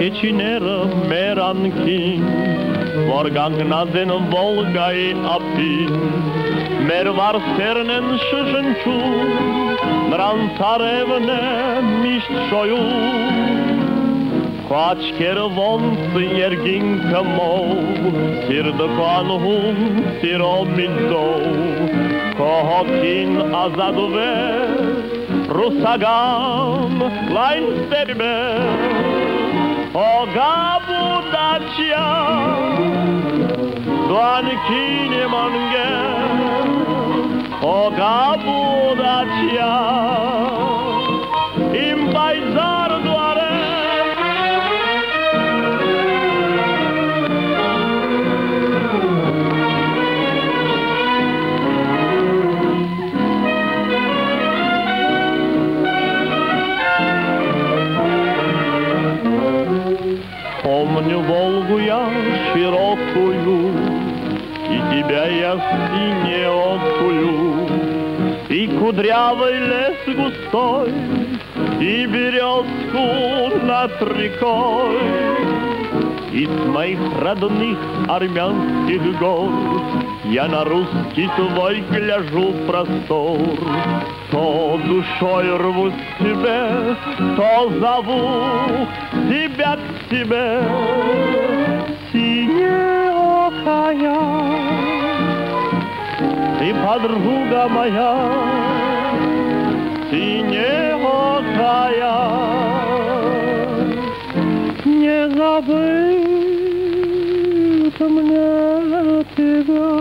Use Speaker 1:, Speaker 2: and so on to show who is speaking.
Speaker 1: Чеченера меранкин Vorgangnaden Volgai apin Mer var sernen shshunchu Nran tsarevne misht shoyu Quachker vont yergin kamo Sir de kanhum siromido Kohokin azadove Rusagam lain serbe O gabudacia Doan kine mange O gabudacia Im baizar doare Помню Волгу я широкую, И тебя я синеокую, И кудрявый лес густой, И березку над рекой. Из моих родных армянских гор Я на русский твой гляжу простор. То душой рву к тебе, то зову тебя к себе. Синеокая, ты подруга моя, синеокая, не забыть мне тебя.